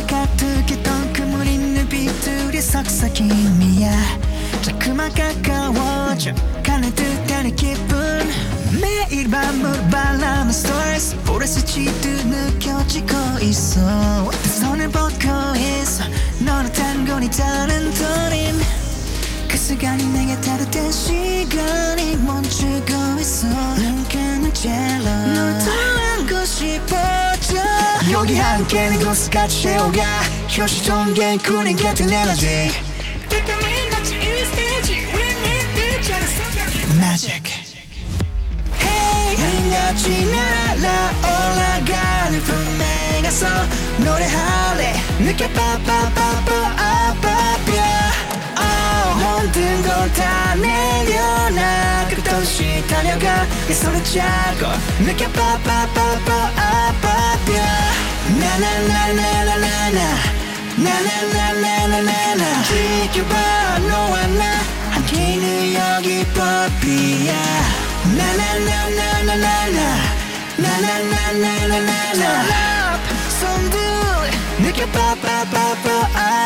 가득했던 그물 있는 빛들이 속삭임이야. 자꾸만 가까워져 가는 듯한 이 기분. 매일 밤 무발람한 스트레스 보라색지도 느껴지고 있어. 손을 뻗고 있어. 너는 단건이 다른 터림. 그 시간이 내게 따뜻한 시간이 멈추고 있어. 눈가는 젤러 널 더 안고 싶어져. 여기 함께는 곳을 같이 채워가. 현실 통계 군인 같은 에너지. Magic. Hey 흥같이 날아 올라가는 품에 가서 노래할래. 느껴 빠빠빠빠 아빠뼈. 모든 걸 다 내려놔. 끝없이 달려가 내 손을 잡고 느껴 빠빠빠빠 아빠뼈. 나나나나나나나 나나나나나나. 지켜봐 너와 나 함께는 여기 뽀삐야. 나나나나나나나 나나나나나나나. 손들 느껴 빠빠빠빠